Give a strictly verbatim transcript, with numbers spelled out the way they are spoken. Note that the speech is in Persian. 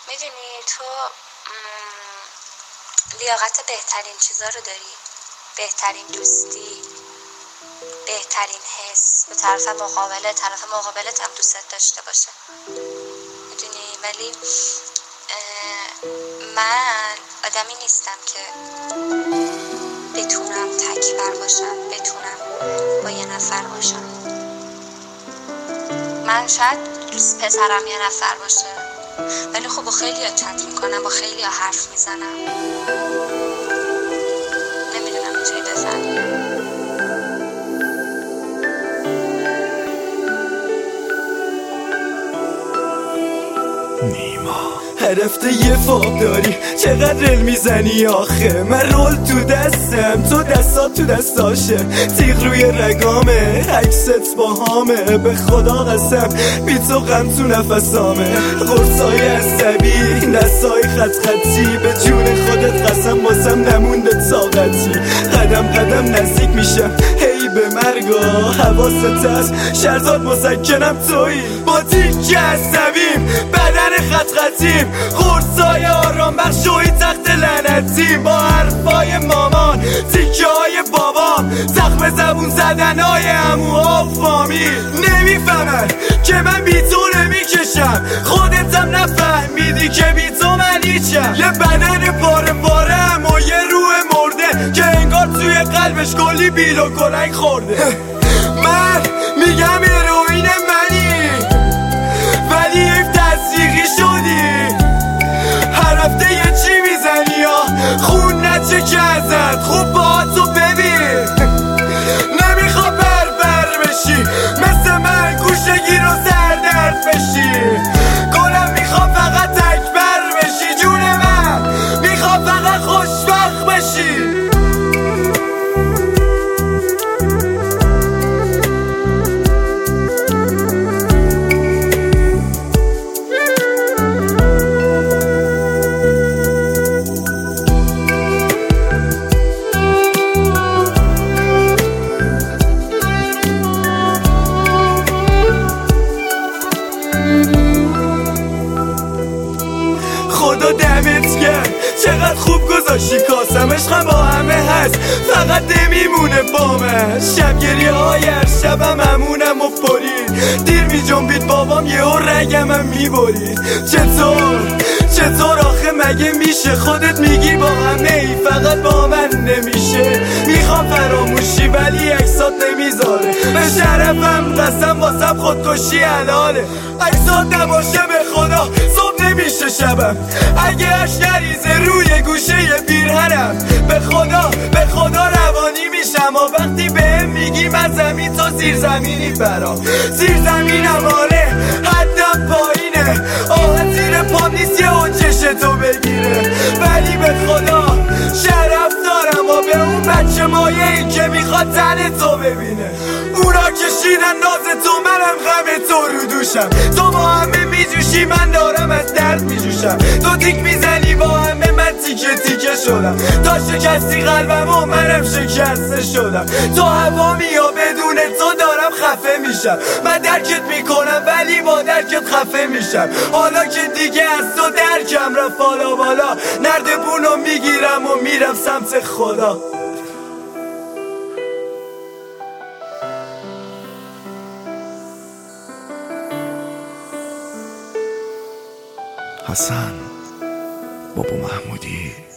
میدونی تو م، لیاقت بهترین چیزا رو داری، بهترین دوستی، بهترین حس به طرف مقابله، طرف مقابلت هم دوست داشته باشه، میدونی. ولی من آدمی نیستم که بتونم تکبر باشم، بتونم با یه نفر باشم. من شاید دوست پسرم یه نفر باشه، ولی خب با خیلی ها چت میکنم، با خیلی ها حرف میزنم. نمیدونم میتونی بزنی. هرفته یه فاب داری، چقدر رل میزنی آخه. من رول تو دستم، تو دستات تو دستاشه. تیغ روی رگامه، عکست با هامه. به خدا قسم بی تو غم تو نفسامه. قرصای عصبی، دستای خط خطی. به جون خودت قسم واسم نمونده طاقتی. قدم قدم نزدیک میشم هی به مرگا. حواست هست شرطات مسکنم تویی. با تیک عصبیم، بدن خط خطیم. قرصای آرام بخشوی تخت لعنتیم. با حرفای مامان، تیکه های بابام. زخم زبون زدن های عموها و فامیل. نمیفهمن که من بی تو نمیکشم. خودتم نفهمیدی که بی تو من هیچم. یه بدن پاره پارم و یه روح مرده که انگار توی قلبش کلی بیل و کلنگ خورده. من میگم هروئین منی، ولی حیف تصدیقی شدی. هر هفته یه چی میزنی یا خون نچه که ازت خوب با تو ببین. نمیخوا بر بر بشی مثل من گوشگیر و سردرد بشی. گلم میخوا فقط تکبر بشی. جون من میخوا فقط خوشبخت بشی. خدا دمت گرم چقدر خوب گذاشتی کاسم. عشقم با همه هست فقط نمیمونه بامش. شب گریه های هر شبم همونم و پرید. دیر می جنبید بابام یه ها رگم هم می برید. چطور چطور آخه مگه میشه خودت میگی با همه ای فقط با من نمیشه. میخوام فراموشی ولی عکسات نمیذاره. به شرفم قسم واسم خودکشی حلاله. عکسات نباشه به خدا صبح نمیشه شبم. اگه اش نریزه روی گوشه ی پیرهنم. به خدا به خدا روانی میشم و وقتی بهم میگی من زمین تو زیر زمینی برام. زیر زمینم آره حدم پایینه. آه زیر پام نیست یه اون چش تو بگیره. ولی به خدا شرف دارم و به اون بچه مایه ای که میخواد تن تو ببینه. اونا کشیدن ناز تو منم غم تو رو دوشم. تو با همه میجوشی من دارم از درد میجوشم. تو تیک میزنی با همه من تیکه تیکه شدم. تا شکستی قلبم و منم شکسته شدم. تو هوامی یا بدون تو دارم خفه میشم. من درکت میکنم ولی با درکت خفه میشم. حالا که دیگه از تو درکم رفت بالا بالا. نردبونو میگیرم و میرم سمت خدا. حسن بابا محمودی